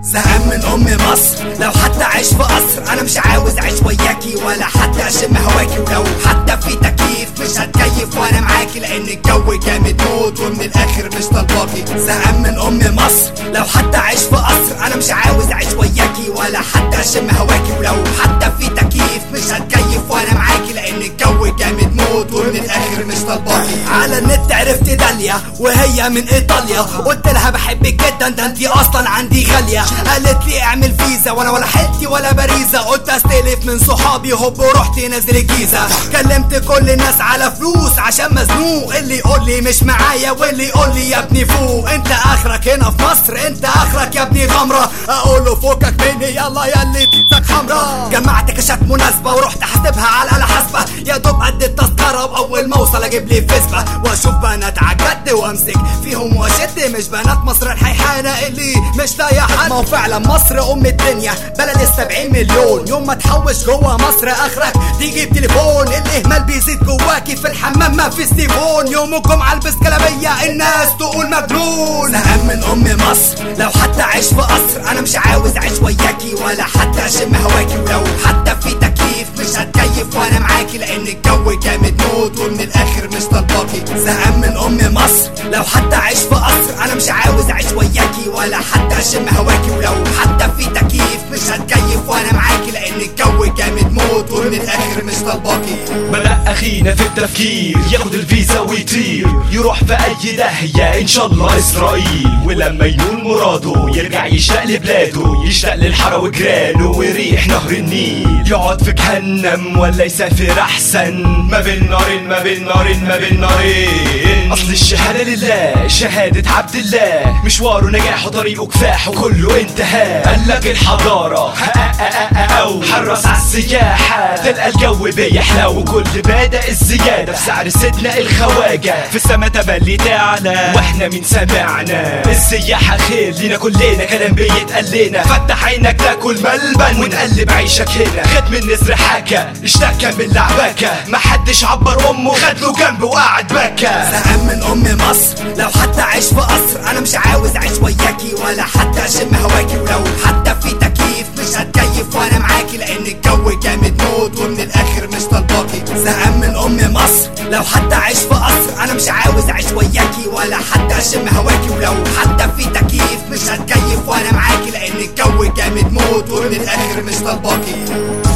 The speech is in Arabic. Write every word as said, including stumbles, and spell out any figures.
زهقان من ام مصر، لو حتى عيش في قصر انا مش عاوز اعيش وياكي ولا حتى اشم هواكي، ولو حتى في تكييف مش هتكيف وانا معاكي لان الجو جامد موت ومن الاخر مش طالباكي. زهقان من ام مصر، لو حتى عيش في قصر انا مش عاوز اعيش وياكي ولا حتى اشم هواكي، ولو حتى في تكييف مش هتكيف وانا معاكي لان الجو جامد موت ومن الاخر مش طالباكي. على النت عرفت داليا وهي من ايطاليا، قلت لها بحبك جدا ده انتي اصلا عندي غاليه، قالت لي اعمل فيزا وانا ولا حلتي ولا باريزا، قلت استلف من صحابي هوب ورحت نازل الجيزه. كلمت كل الناس على فلوس عشان مزنوق، اللي يقول لي مش معايا واللي يقول لي يا ابني فوق، انت اخرك هنا في مصر انت اخرك يا ابني غمره، اقول له فوقك مني يلا يا اللي بيتك حمرا. جمعت كاشات مناسبه ورحت حاسبها على الاله حاسبه، يا دوب قد التذكره واول ما اوصل اجيب لي فيسبه واشوف بنات عجد وامسك فيهم واشد، مش بنات مصر الحيحانه اللي مش لاقيه حد. ما هو فعلا مصر ام الدنيا بلد السبعين مليون، يوم ما تحوش جوه مصر اخرك تجيب تليفون، الاهمال بيزيد جواكي في الحمام ما في ستيفون، يوم الجمعه البس كلاميه الناس تقول مجنون. زهقان من ام مصر، لو حتى عيش في قصر انا مش عاوز اعيش وياكي ولا حتى اشم هواكي، ولو حتى في تكييف مش هتكيف وانا معاكي لان الجو جامد موت ومن الاخر مش طالباكي. زهقان من ام مصر، لو حتى عيش في قصر انا مش عاوز اعيش وياكي ولا حتى اشم هواكي، ولو حتى في تكييف مش هتكيف وانا معاكي لان الجو جامد موت ومن الاخر مش طالباكي. بدأ اخينا في التفكير ياخد الفيزا ويطير يروح في اي داهية ان شاء الله اسرائيل، ولما ينول مراده يرجع يشتاق لبلاده، يشتاق للحارة وجيرانه ويريح نهر النيل، يقعد في جهنم ولا يسافر احسن ما بين نارين ما بين نارين ما بين نارين. اصل الشهادة لله شهادة عبد الله، مشواره نجاحه طريقه كفاحه كله انتهى، قالك الحضارة او حرص على السياحة تلقى الجو بيحلى وكل بادئ الزيادة في سعر سيدنا الخواجة في السما تبلي تعلى واحنا مين سمعنا. السياحة خير لينا كلنا كلام بيتقال لنا، فتح عينك تاكل ملبن ونقلب عيشك هنا، خد من النسر حكى اشتكى من لعبكة محدش عبر امه خد له جنبه وقعد بكى. زهقان من ام مصر، لو حتى عيش في قصر انا مش عاوز اعيش وياكي ولا حتى اشم هواكي، ولو حتى في تكييف مش هتكيف وانا معاكي لان الجو جامد موت ومن الاخر مش طالباكي. زهقان من ام مصر، لو حتى عيش في قصر انا مش عاوز اعيش وياكي ولا حتى اشم هواكي، ولو حتى في تكييف مش هتكيف وانا معاكي لان الجو جامد موت ومن الاخر مش طالباكي.